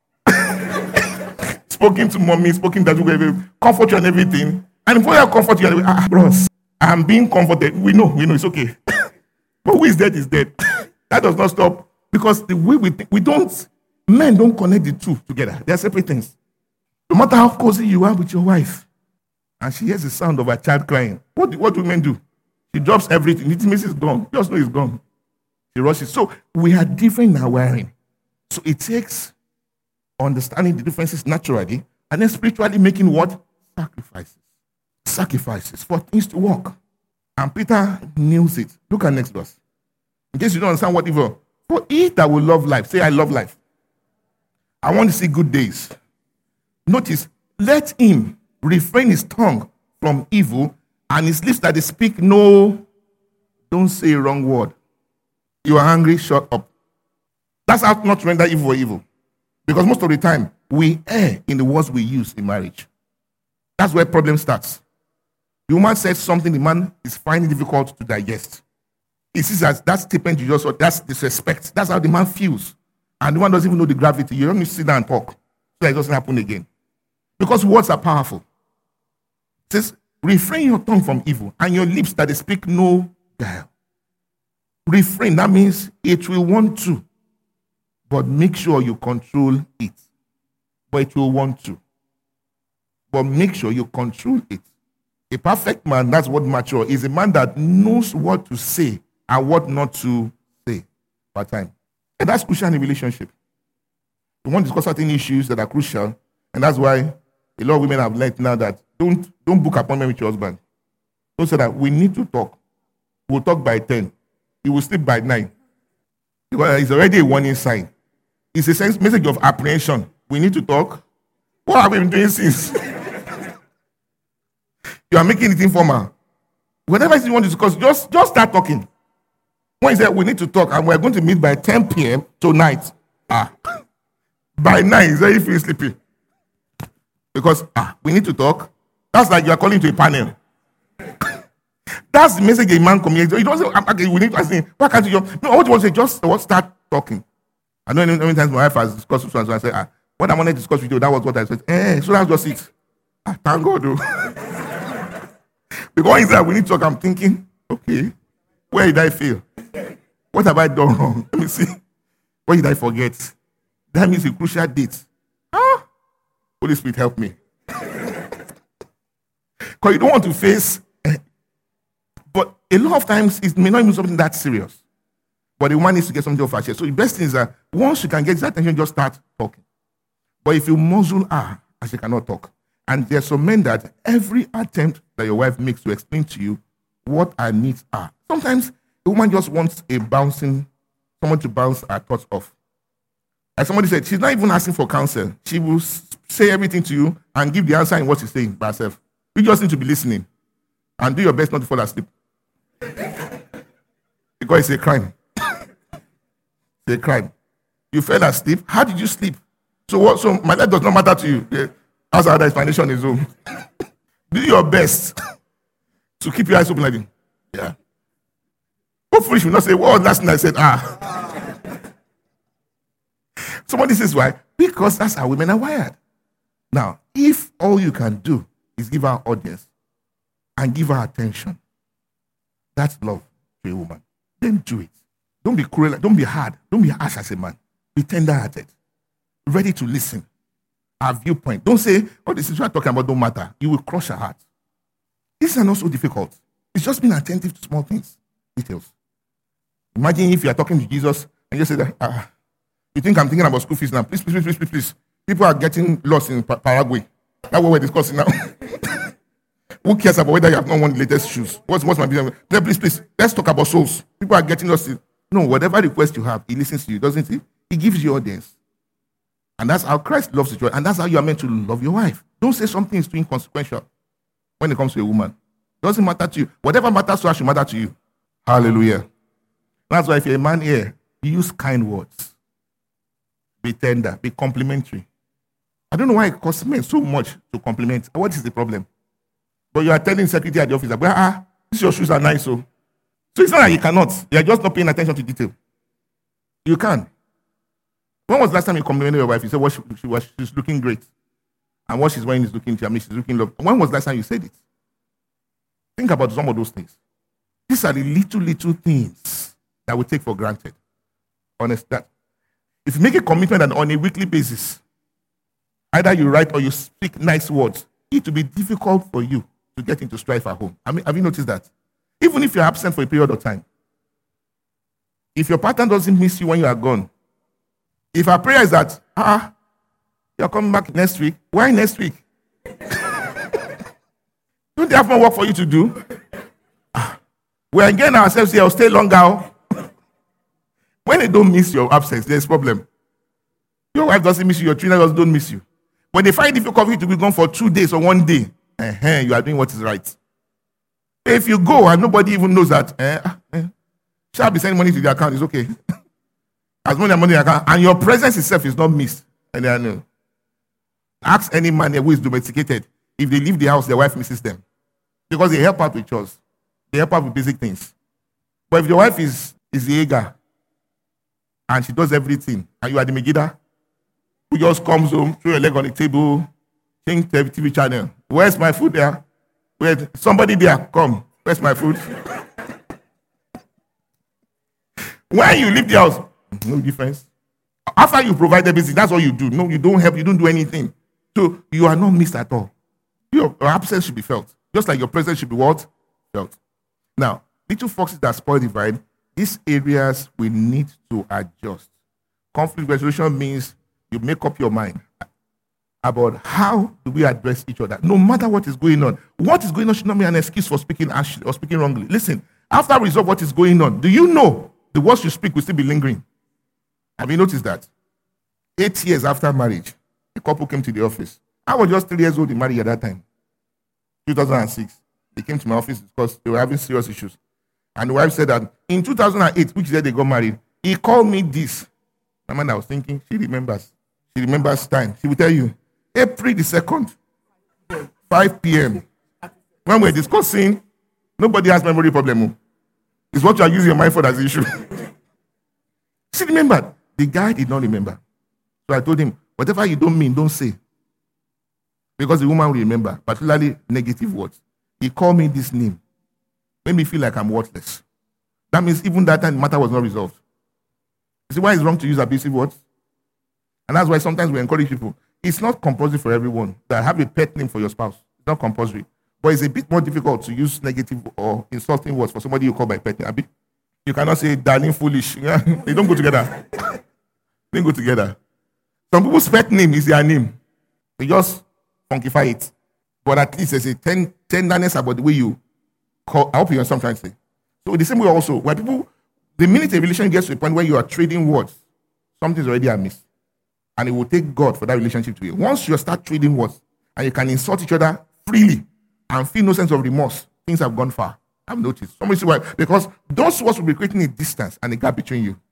Spoken to mommy, spoken to comfort you and everything. And before you comfort you, ah, bros, I'm being comforted. We know, we know, it's okay. But who is dead is dead. That does not stop. Because the way we think, we don't, men don't connect the two together. They are separate things. No matter how cozy you are with your wife, and she hears the sound of a child crying, what do, what do men do? She drops everything. Intimacy is gone. You just know it's gone. She rushes. So we are different in our wiring. So it takes understanding the differences naturally, and then spiritually making what? Sacrifices. Sacrifices for things to work. And Peter nails it. Look at next verse. In case you don't understand what evil. For he that will love life, say I love life. I want to see good days. Notice, let him refrain his tongue from evil and his lips that they speak no, don't say a wrong word. You are angry, shut up. That's how not to render evil for evil. Because most of the time, we err in the words we use in marriage. That's where problem starts. The woman says something the man is finding difficult to digest. He sees that that statement you just saw, that's disrespect. That's how the man feels. And the one doesn't even know the gravity. You don't need to sit down and talk. So it doesn't happen again. Because words are powerful. It says, refrain your tongue from evil, and your lips that they speak no guile. Refrain, that means it will want to, but make sure you control it. But it will want to. But make sure you control it. A perfect man, that's what mature is, a man that knows what to say and what not to say per time. And that's crucial in a relationship. We want to discuss certain issues that are crucial, and that's why a lot of women have learned now that don't, don't book appointment with your husband. Don't say that we need to talk. We'll talk by ten. He will sleep by nine. Because it's already a warning sign. It's a sense, message of apprehension. We need to talk. What have we been doing since? You are making it informal. Whatever you want to discuss, just, just start talking. When he said we need to talk and we're going to meet by ten p.m. tonight, ah, by nine, is very feel sleepy. Because ah, we need to talk. That's like you are calling to a panel. That's the message a man communicates. He doesn't say, okay, we need to ask him, why can't you just, no, what you want to say, just what, start talking. I know many times my wife has discussed with someone, so I say, ah, what I wanted to discuss with you, that was what I said. Eh, so that's just it. Ah, thank God, though. Because inside we need to talk, I'm thinking, okay, where did I fail? What have I done wrong? Let me see. What did I forget? That means a crucial date. Ah, Holy Spirit, help me. Because you don't want to face, eh, but a lot of times it may not even be something that serious. But the woman needs to get something off her chest. So the best thing is that once you can get his attention, just start talking. But if you muzzle her, and she cannot talk, and there's some men that every attempt that your wife makes to explain to you what her needs are. Sometimes a woman just wants a bouncing, someone to bounce her thoughts off. Like somebody said, she's not even asking for counsel. She will say everything to you and give the answer in what she's saying by herself. You just need to be listening and do your best not to fall asleep. Because it's a crime. It's a crime. You fell asleep. How did you sleep? So what? So my life does not matter to you. Yeah. That's how the explanation is. Home. Do your best to keep your eyes open like this. Yeah. Hopefully she will not say, what last night I said, ah. Somebody says why? Because that's how women are wired. Now, if all you can do is give her audience and give her attention, that's love to a woman. Then do it. Don't be cruel, don't be hard, don't be harsh as a man. Be tender-hearted, ready to listen. Our viewpoint. Don't say, oh, this is what I'm talking about don't matter. You will crush her heart. This is not so difficult. It's just being attentive to small things, details. Imagine if you are talking to Jesus and you say that, ah, you think I'm thinking about school fees now. Please, please, please, please, please. People are getting lost in Paraguay. That's what we're discussing now. Who cares about whether you have not won the latest shoes? What's, what's my business? Please, please, let's talk about souls. People are getting lost in... No, whatever request you have, he listens to you, doesn't he? He gives you audience. And that's how Christ loves you. And that's how you are meant to love your wife. Don't say something is too inconsequential when it comes to a woman. It doesn't matter to you. Whatever matters to her should matter to you. Hallelujah. That's why if you're a man here, use kind words. Be tender. Be complimentary. I don't know why it costs men so much to compliment. What is the problem? But you are telling secretary at the office, that, ah, these your shoes are nice, so. So it's not like you cannot. You are just not paying attention to detail. You can. When was the last time you complimented your wife? You said, well, she, she was, she's looking great. And what she's wearing is looking, I mean, she's looking lovely. When was the last time you said it? Think about some of those things. These are the little, little things that we take for granted. Honest that. If you make a commitment and on a weekly basis, either you write or you speak nice words, it will be difficult for you to get into strife at home. I mean, have you noticed that? Even if you're absent for a period of time, if your partner doesn't miss you when you are gone, if our prayer is that, ah, you're coming back next week, why next week? Don't they have more work for you to do? Ah, we're engaging ourselves here, I'll stay longer. When they don't miss your absence, there's a problem. Your wife doesn't miss you, your children don't miss you. When they find it difficult for you to be gone for two days or one day, uh-huh, you are doing what is right. If you go and nobody even knows that, eh, eh, shall be sending money to the account, it's okay. As money and money in the account, and your presence itself is not missed. And they know. Ask any man who is domesticated, if they leave the house, their wife misses them. Because they help out with chores. They help out with basic things. But if your wife is, is the Aga and she does everything, and you are the Megida, who just comes home, throw your leg on the table, change the T V channel. Where's my food there? Wait, somebody there, come. Where's my food? When you leave the house, no difference. After you provide everything, that's all you do. No, you don't help, you don't do anything. So you are not missed at all. Your absence should be felt. Just like your presence should be what? Felt. Now, little foxes that spoil the vine, these areas we need to adjust. Conflict resolution means you make up your mind about how do we address each other, no matter what is going on. What is going on should not be an excuse for speaking harshly or speaking wrongly. Listen, after we resolve what is going on, do you know the words you speak will still be lingering? Have you noticed that? Eight years after marriage, a couple came to the office. I was just three years old in marriage at that time, two thousand six. They came to my office because they were having serious issues. And the wife said that in two thousand eight, which year they got married, he called me this. My man, I was thinking, she remembers. She remembers time. She will tell you, April the second, five p.m. When we're discussing, nobody has memory problem. It's what you are using your mind for as issue. She remembered. The guy did not remember. So I told him, whatever you don't mean, don't say. Because the woman will remember, particularly negative words. He called me this name. Made me feel like I'm worthless. That means even that time the matter was not resolved. You see why it's wrong to use abusive words? And that's why sometimes we encourage people. It's not compulsory for everyone that have a pet name for your spouse. It's not compulsory. But it's a bit more difficult to use negative or insulting words for somebody you call by pet name. You cannot say darling foolish. They don't go together. They don't go together. Some people's pet name is their name. They just funkify it. But at least there's a ten- tenderness about the way you call. I hope you understand what I'm trying to say. So the same way also, where people, the minute a relationship gets to a point where you are trading words, something's already amiss. And it will take God for that relationship to be. Once you start trading words, and you can insult each other freely and feel no sense of remorse, things have gone far. I've noticed. Somebody say why? Because those words will be creating a distance and a gap between you.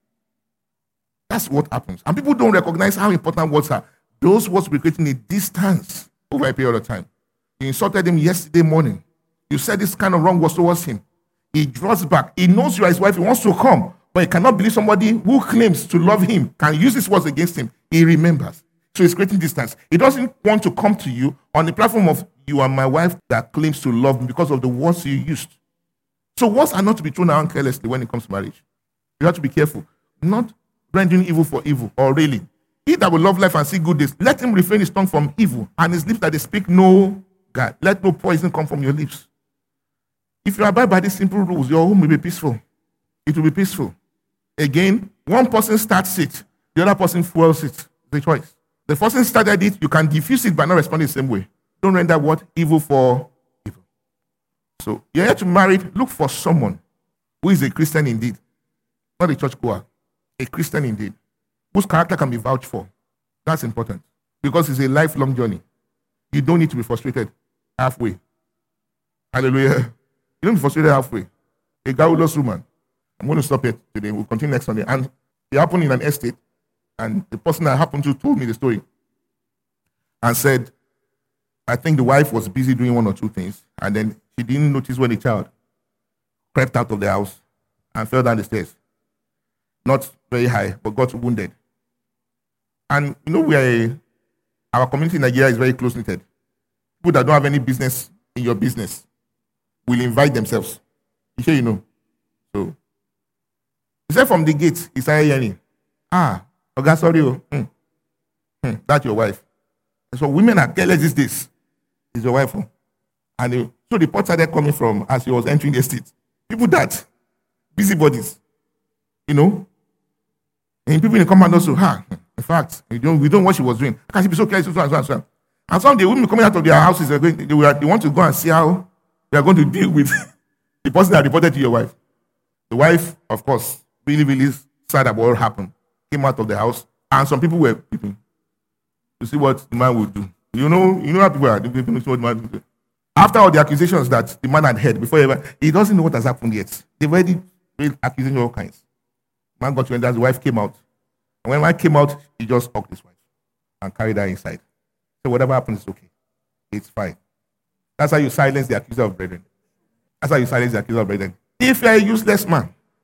That's what happens. And people don't recognize how important words are. Those words will be creating a distance over a period of time. You insulted him yesterday morning. You said this kind of wrong words towards him. He draws back. He knows you are his wife. He wants to come. But he cannot believe somebody who claims to love him can use these words against him. He remembers. So he's creating distance. He doesn't want to come to you on the platform of you are my wife that claims to love me because of the words you used. So words are not to be thrown around carelessly when it comes to marriage. You have to be careful. Not rendering evil for evil or railing. He that will love life and see good days, let him refrain his tongue from evil and his lips that they speak no God. Let no poison come from your lips. If you abide by these simple rules, your home will be peaceful. It will be peaceful. Again, one person starts it, the other person fuels it. It's a choice. The person started it, you can diffuse it by not responding the same way. Don't render what? Evil for evil. So you're here to marry, look for someone who is a Christian indeed. Not a church goer. A Christian indeed. Whose character can be vouched for. That's important. Because it's a lifelong journey. You don't need to be frustrated halfway. Hallelujah. You don't be frustrated halfway. A guy who lost woman. I'm going to stop it today. We'll continue next Sunday. And it happened in an estate. And the person I happened to told me the story. And said, I think the wife was busy doing one or two things. And then she didn't notice when the child crept out of the house and fell down the stairs. Not very high, but got wounded. And you know, we are a, our community in Nigeria is very close-knitted. People that don't have any business in your business will invite themselves. You sure you know? So, he said from the gate, he started hearing, ah, okay, sorry, oh, hmm. Hmm, that's your wife. And so women are careless these days. It's your wife. Oh. And they, so the reports started coming from as he was entering the estate. People that, busybodies, you know, and people in the command also, ha, huh, in fact, we don't, we don't know what she was doing. How can she be so careless, so and so and so? And some of the women coming out of their houses, are going, they, were, they want to go and see how they are going to deal with the person that reported to your wife. The wife, of course, really, really sad about what happened, came out of the house, and some people were peeping to see what the man would do. You know, you know how people are. People know what the man would do. After all the accusations that the man had heard before, he, ever, he doesn't know what has happened yet. They've already made accusations of all kinds. Man got to end, his wife came out. And when the wife came out, he just hugged his wife and carried her inside. So whatever happens is okay. It's fine. That's how you silence the accuser of brethren. That's how you silence the accuser of brethren. If you're a useless man,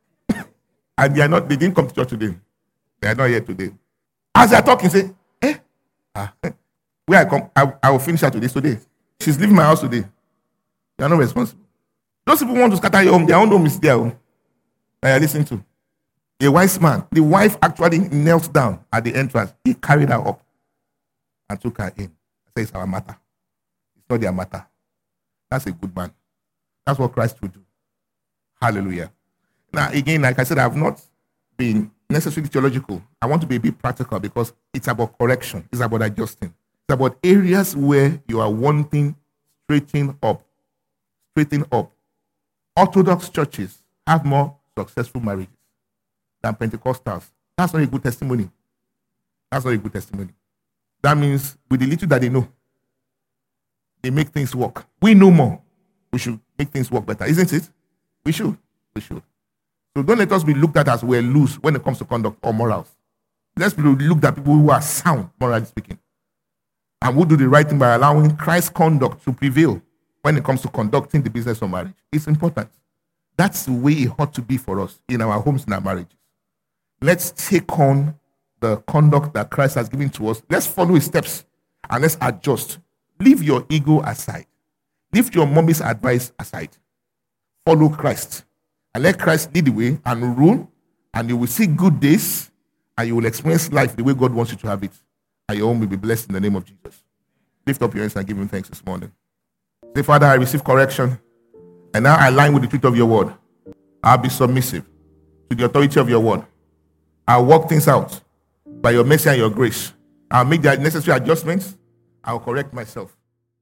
And they are not, they didn't come to church today. They are not here today. As they are talking, say, eh? Ah, where I come, I, I will finish her today. today. She's leaving my house today. You are not responsible. Those people want to scatter your home. Their own home is there. That you are listening to. A wise man, the wife actually knelt down at the entrance. He carried her up and took her in. I say it's our matter. It's not their matter. That's a good man. That's what Christ would do. Hallelujah. Now, again, like I said, I have not been necessarily theological. I want to be a bit practical because it's about correction. It's about adjusting. It's about areas where you are wanting straighten up. Straighten up. Orthodox churches have more successful marriages than Pentecostals. That's not a good testimony. That's not a good testimony. That means with the little that they know, they make things work. We know more. We should make things work better, isn't it? We should. We should. So don't let us be looked at as we're loose when it comes to conduct or morals. Let's be looked at people who are sound, morally speaking, and who do the right thing by allowing Christ's conduct to prevail when it comes to conducting the business of marriage. It's important. That's the way it ought to be for us in our homes and our marriages. Let's take on the conduct that Christ has given to us. Let's follow his steps and let's adjust. Leave your ego aside. Leave your mommy's advice aside. Follow Christ. And let Christ lead the way and rule, and you will see good days, and you will experience life the way God wants you to have it. And your home will be blessed in the name of Jesus. Lift up your hands and give him thanks this morning. Say, Father, I receive correction, and now I align with the truth of your word. I'll be submissive to the authority of your word. I'll work things out by your mercy and your grace. I'll make the necessary adjustments. I'll correct myself.